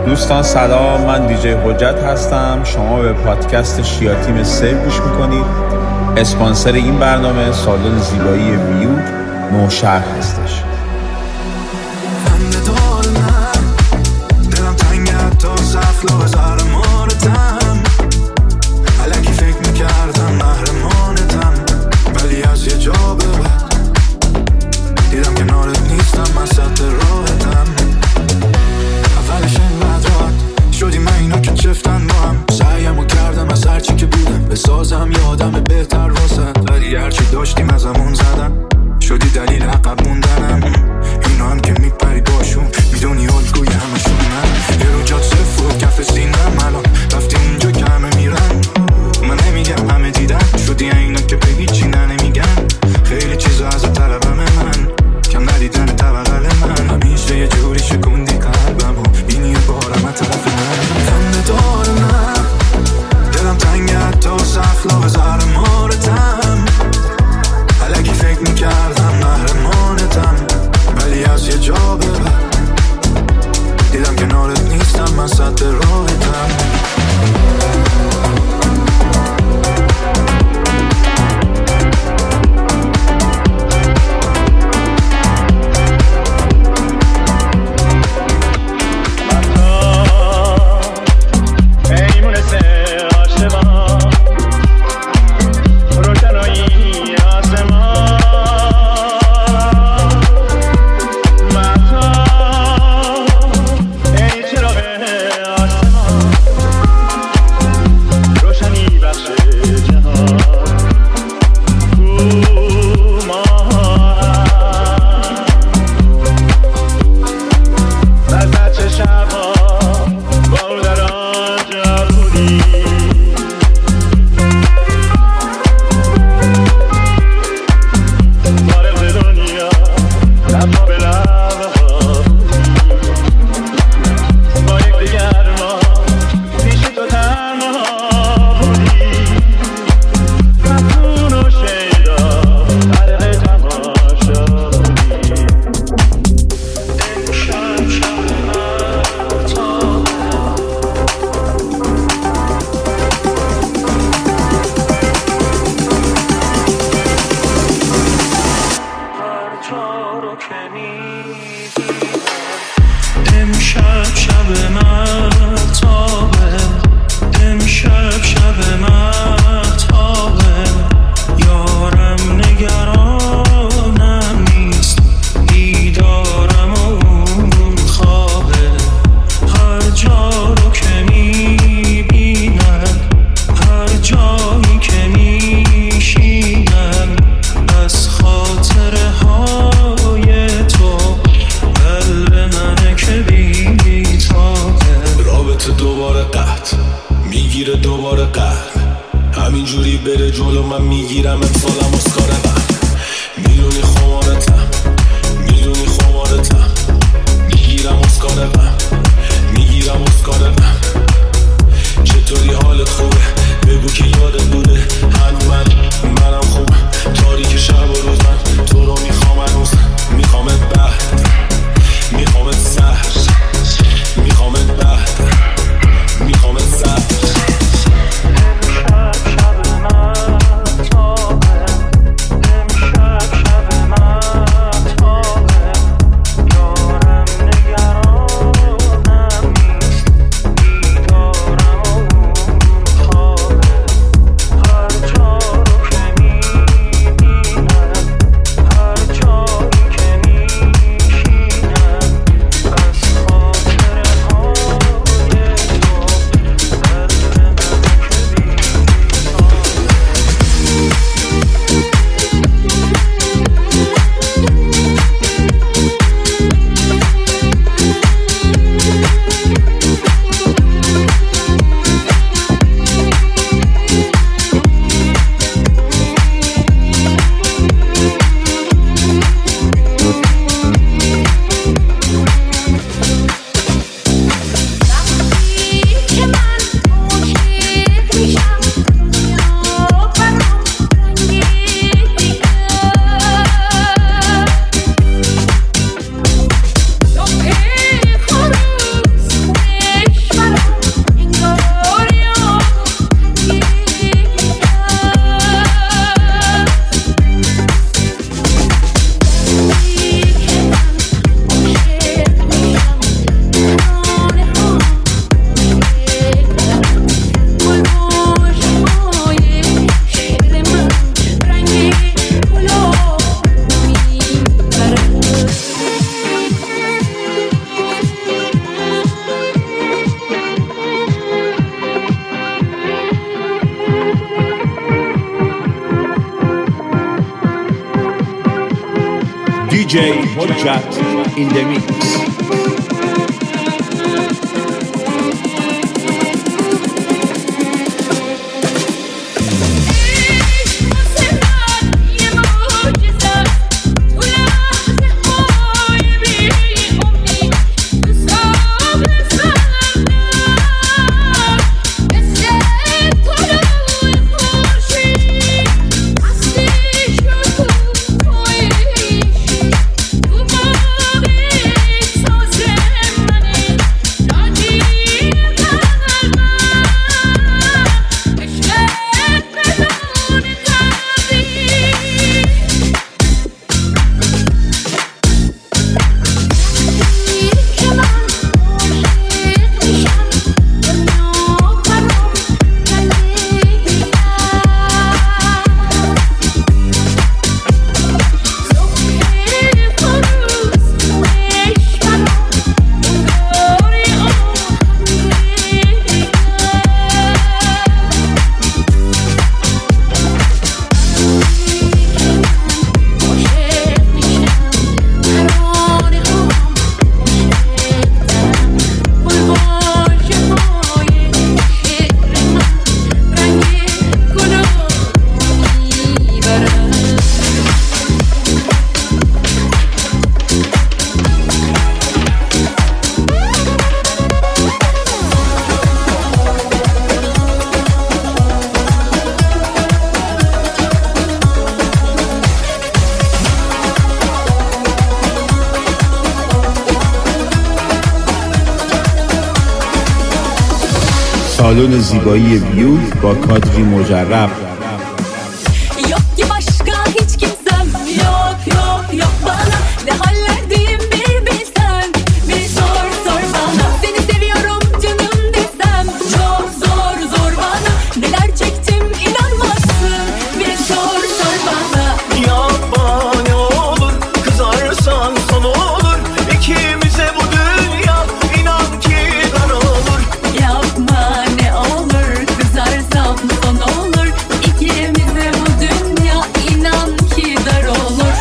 دوستان سلام، من دیجی حجت هستم. شما به پادکست شیا تیم سیو گوش میکنید. اسپانسر این برنامه سالن زیبایی ویو نوشهر هستش. بسازم یادم بهتر واسد، ولی هرچی داشتیم از همون زدن شدی دلیل عقب موندنم. اینا هم که میپری باشون میدونی الگوی همشون من. یه رو جاد صفر و کف سینم الان رفتی اونجا که همه میرن. من نمیگم همه دیدن شدی اینا که به هیچی نمیگن. خیلی چیزا از طلبم من کم ندیدن طبقل من. همیشه یه جوری شکوندی قلبم و این یه بارم از طرف من. خنده دار من دلم تنگه حتی واسه اخلاق زهرمارتم. الکی فکر میکردم محرمانتم، ولی از یه جا به بعد دیدم کنارت نیستم، من سد راهتم. DJ Hojjat in the mix. سالن زیبایی ویوگ با کادری مجرب. Yok ki başka hiç kimsem, yok bana ne hallerdeyim bir bilsen. Bir sor bana, seni seviyorum canım desem. Çok zor bana, neler çektim inanmazsın. Bir sor bana. Yapma ne olur, kızarsan son olur. İkimize bu dünya inan ki dar olur. Yapma ne olur, kızarsam son olur. İkimize bu dünya inan ki dar olur.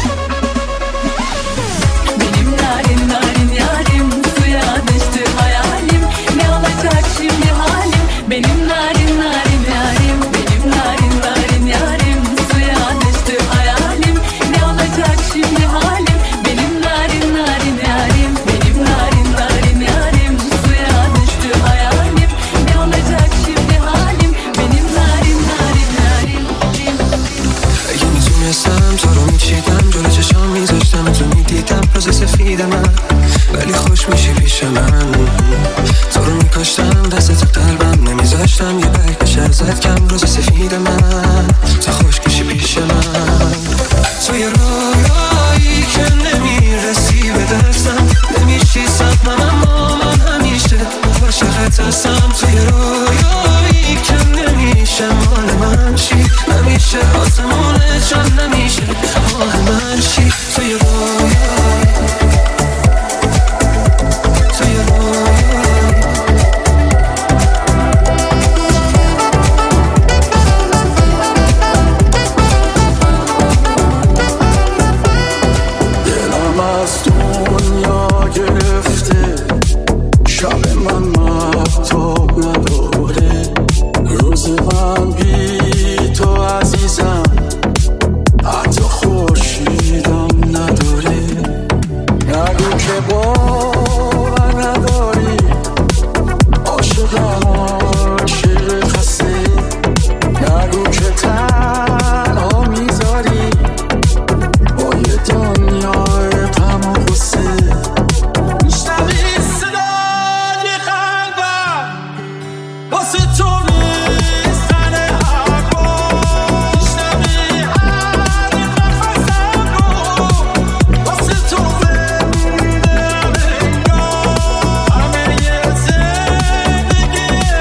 Benim narin yarim, suya düştü hayalim. Ne olacak şimdi halim? Benim narin yarim, benim narin yarim, suya düştü hayalim. Ne olacak şimdi halim? Benim narin yarim, benim narin yarim, suya düştü hayalim. Ne olacak şimdi halim? Benim narin yarim. اگه میتونستم تو رو میچیدم جلو چشام میذاشتم تو میدیدم روز سفید من ولی خوش میشی پیش من تو رو میکاشتم دست تو قلبم نمیذاشتم یه برکش ازت کم روز سفید من تو خوش میشی پیش من تو یه رویایی که نمیرسی به دستم نمیشی سبمم اما من همیشه عاشقت هستم تو یه رویایی که نمیشه مال من چی نمیشه آسمونه چون نمیشه مال من چی تو یه رویایی تو یه رویایی دلم از دنیا گرفته شب من مهتاب نداره روز من بی تو عزیزم حتی خورشیدم نداره نگو که باور نداری عاشقم عاشق خسته نگو که تنها میذاری با یه دنیای غم و غصه میشنوی صدای قلبم واسه تو میزنه حرفا میشنوی هر نفسم رو واسه تو زنده انگار همه یه زندگی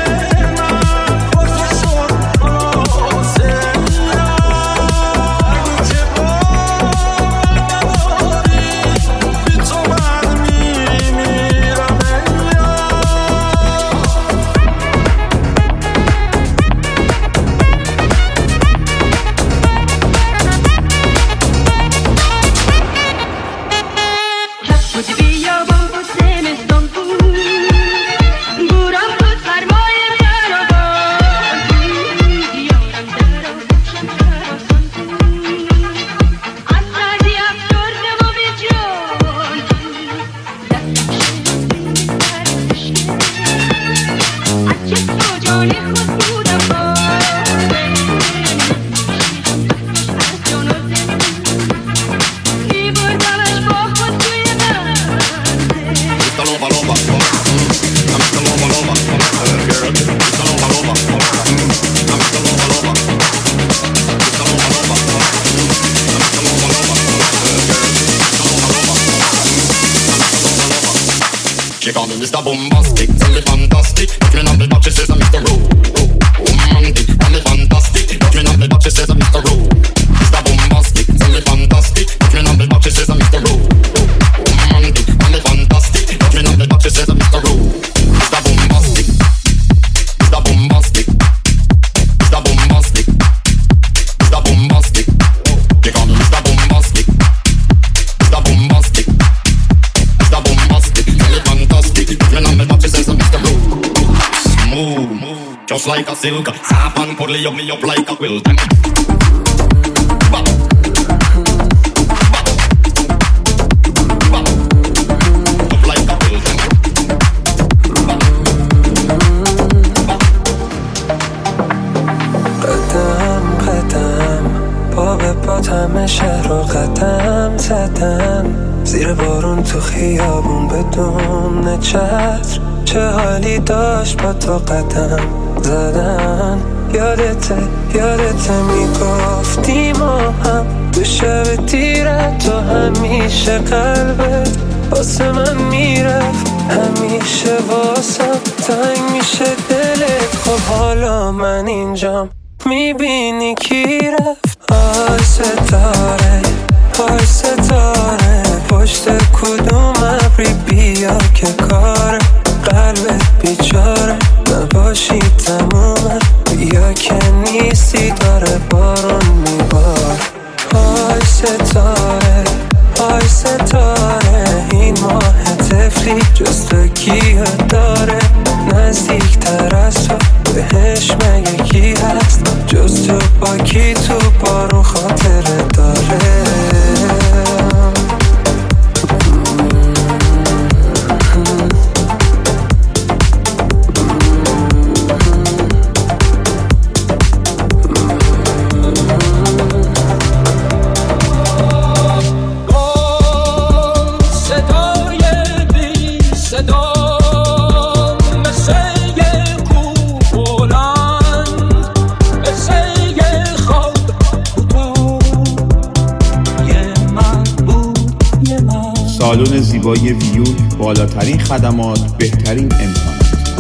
She call me Mr. Bombastic, tell me fantastic. Touch me on the back, she says I'm Mr. Romantic, tell me fantastic. Touch me on the back, she says I'm Mr. Mr. Bombastic, tell me fantastic. Touch me on the back, she says I'm Mr. Romantic, tell me fantastic. Touch me on the back, she says I'm Mr. Mr. Bombastic, Mr. Bombastic, Mr. Bombastic, Mr. Bombastic. She call me Mr. Bombastic, Mr. Bombastic, Mr. Bombastic. Tell me fantastic. Touch me on the back, she says I'm Mr. Smooth, just like a silk. Soft and puddly, hug me up like a quilt. همه شهر رو قدم زدم زیر بارون تو خیابون بدون چتر چه حالی داشت با تو قدم زدن یادته میگفتی ما هم تو شب تیره تو همیشه قلبت واسه من میرفت همیشه واسم تنگ میشه دلت خب حالا من اینجام میبینی کی رفت های ستاره پشت کدوم ابری بیا که کار قلبت بیچاره نباشی تمومه بیا که نیستی داره بارون میبار های ستاره این ماه طفلی جز تو کیه داره نزدیکتر از تو بهش مگه کی هست جز تو با کی تو بارون خاطره داره سالن زیبایی ویو، بالاترین خدمات، بهترین امکانات.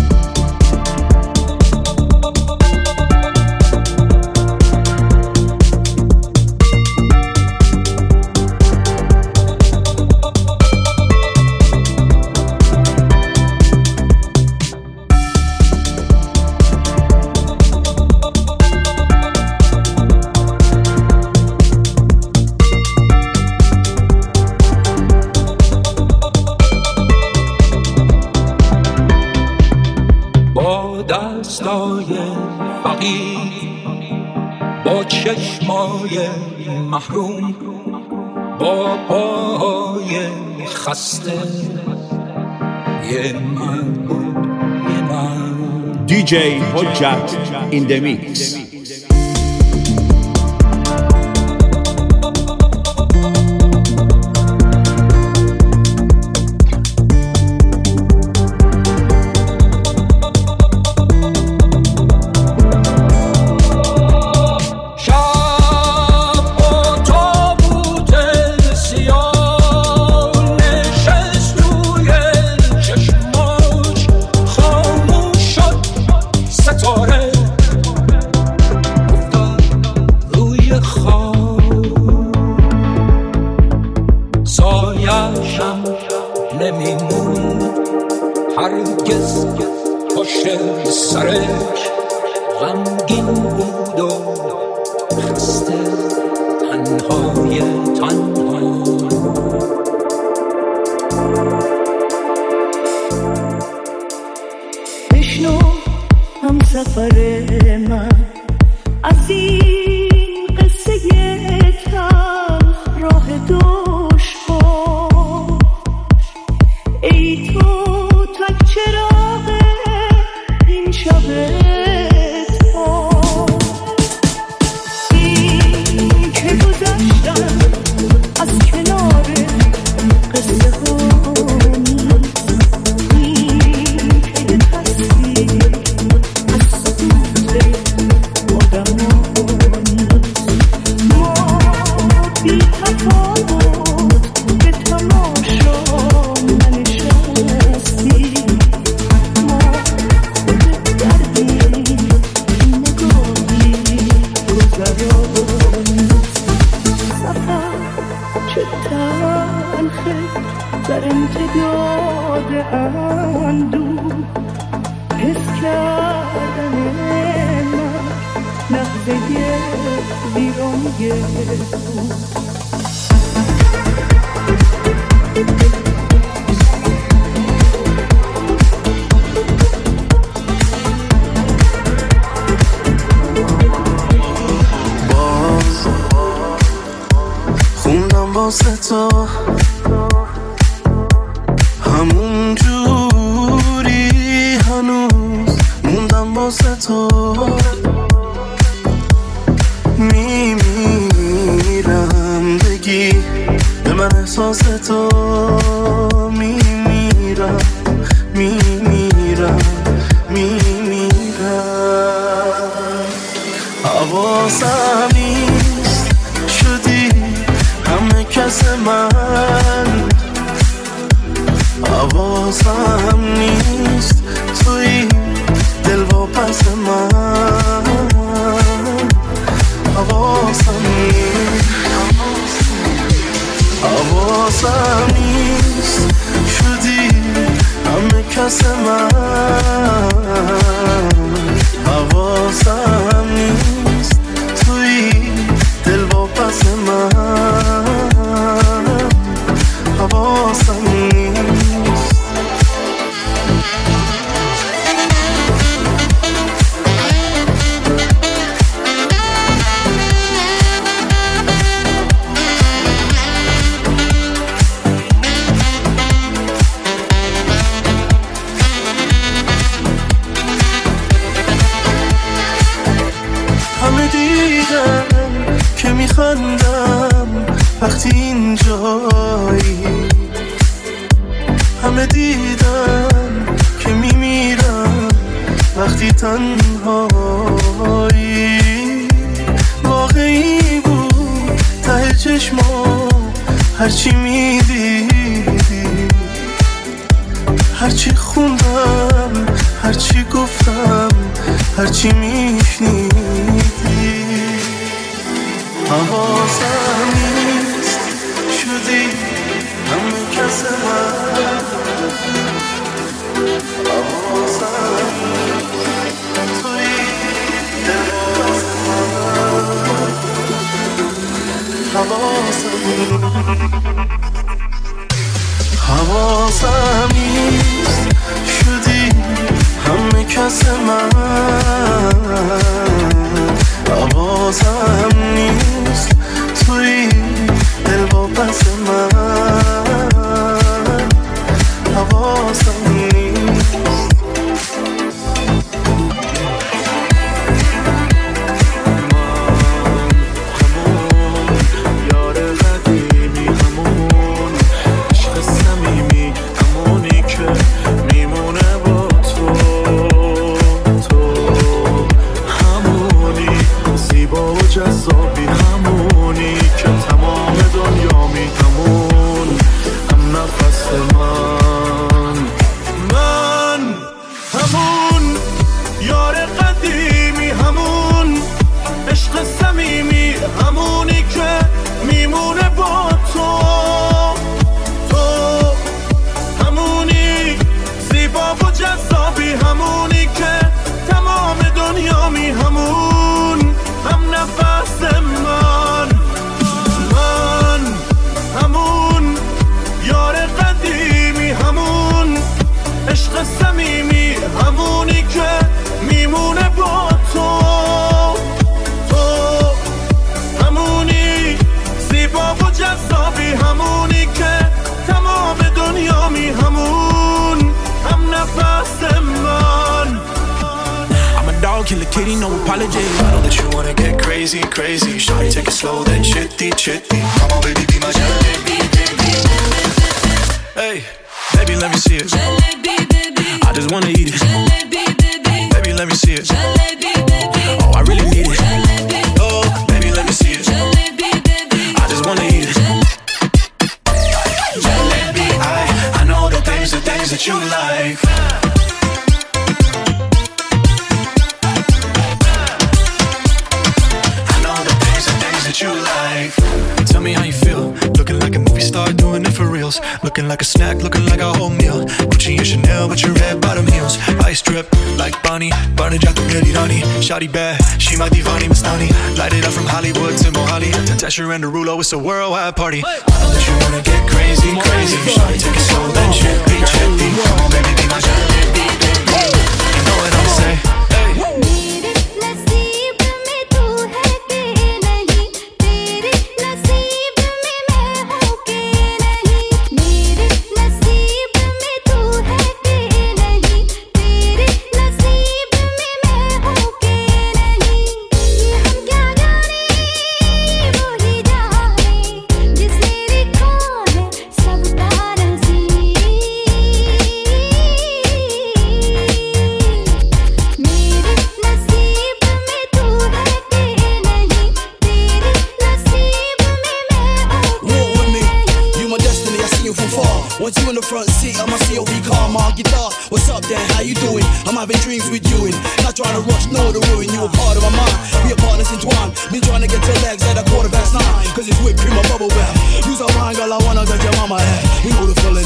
با چشمای محروم با پای خسته یه من DJ Hojat in the mix. هرگز پشت سرش غمگین بود و خسته تنهای تنها بشنو هم سفر من از این قصه تلخ راه دشوار ای تو تک چراغ این شب تار این که گذشتم از کنار قصه ها نیست این که تصویر از سوزه آدم ها نیست ما بی تفاوت به تماشا ننشستیم امتداد اندوه حس کردن من لحظه ویرانه بود. واسه تو همون جوری هنوز موندم واسه تو میمیرم بگی به من احساس تو میمیرم حواسم نیست شدی همه کس من حواسم نیست توی دل و پس من حواسم نیست شدی همه کس من حواسم نیست توی دل و پس من حواسم نیست. همه دیدن که میخندم وقتی اینجایی، همه دیدن که میمیرم وقتی تنهایی. واقعی بود ته چشما هرچی میدیدی، هرچی خوندم، هرچی گفتم، هرچی میشنیدی. حواسم نیست شدی همه کس من حواسم توی دل پس من حواسم نیست شدی همه کس من حواسم نیست توی دل و پس من حواسم نیست. همون یار قدیمی، همون عشق صمیمی، همونی که میمونه با تو همونی زیبا و جذابی، همونی که تمام دنیامی، همون هم نفس من همون یار قدیمی، همون عشق صمیمی، همونی که میمونه با تو همونی زیبا و جذابی، همونی که تمام دنیامی، همون هم نفس من همون یار قدیمی، همون عشق صمیمی، همونی که میمونه با تو همونی زیبا و جذابی، همونی که تمام دنیامی، همون هم نفس من. I'm a dog, kill a kitty, no apology. I know that you wanna get crazy, crazy. Shawty, take it slow, then chitty, chitty. Come on, baby, be my jalebi, baby. Hey, baby, let me see it. Jalebi, baby. I just wanna eat it. Jalebi, baby. Baby, let me see it. Jalebi, baby. Oh, I really need it. Jalebi. Oh, baby, let me see it. Jalebi, baby. I just wanna eat it. Jalebi, I know the things that you like. I know the things that you like. Tell me how you feel, looking like a movie star, doing it for real. heels. Looking like a snack, looking like a whole meal. Gucci and Chanel with your red bottom heels. Ice drip like Bonnie, burning jack the Millie Rani. Shawty bad, she my divani Mastani. Light it up from Hollywood to Mohali. To Tesher and Derulo, it's a worldwide party. I know that you wanna get crazy, crazy. Shawty take it slow, then chippy, chippy. Come on baby, be my jalebi, baby. You know what I'm saying? Want you in the front seat of my COV car, my guitar. What's up, Dan? How you doing? I'm having dreams with you and not trying to rush, no to ruin. You a part of my mind. We are partners entwined. Been trying to get to legs at 9:15. Cause it's whipped cream or bubble bath. Use a wine, girl, I wanna get your mama at. You know the feeling.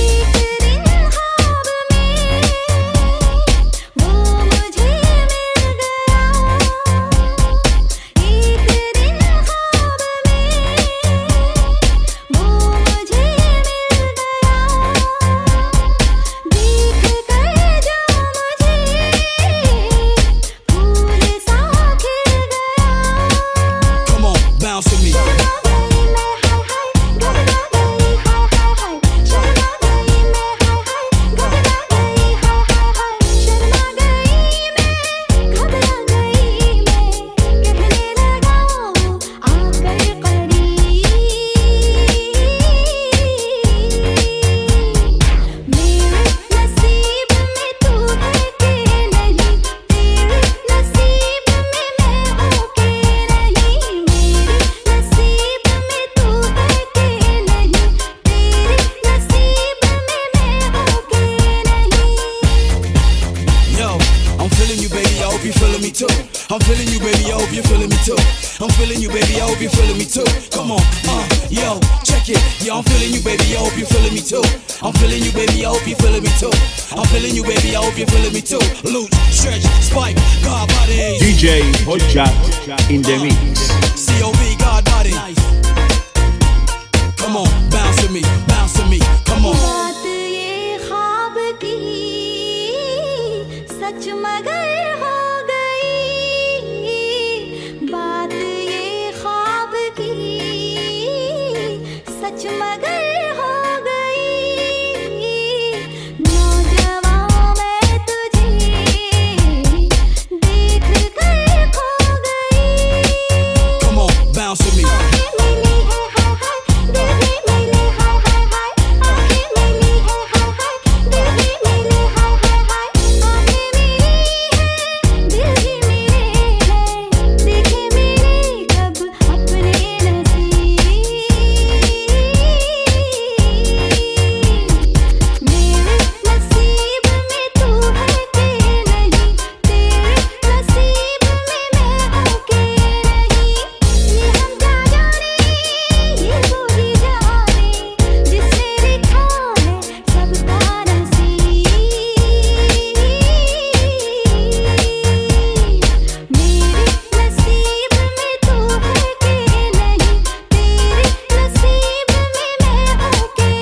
I'm feeling you, baby, I hope you're feeling me too. I'm feeling you, baby, I hope you're feeling me too. Come on, yo, check it. Yeah, I'm feeling you, baby, I hope you're feeling me too. I'm feeling you, baby, I hope you're feeling me too. I'm feeling you, baby, I hope you're feeling me too. Loose, stretch, spike, God body. DJ Hojat in the mix. COV, God body. Come on, bounce to me, come on. बात ये ख्वाब की सच मगर हो गई, बात ये ख्वाब की सच मगर हो गई, नौजवान मैं तुझे देख कर खो गई. Come on, bounce to me.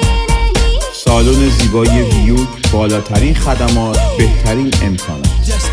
سالن زیبایی ویوک، بالاترین خدمات، بهترین امکانات.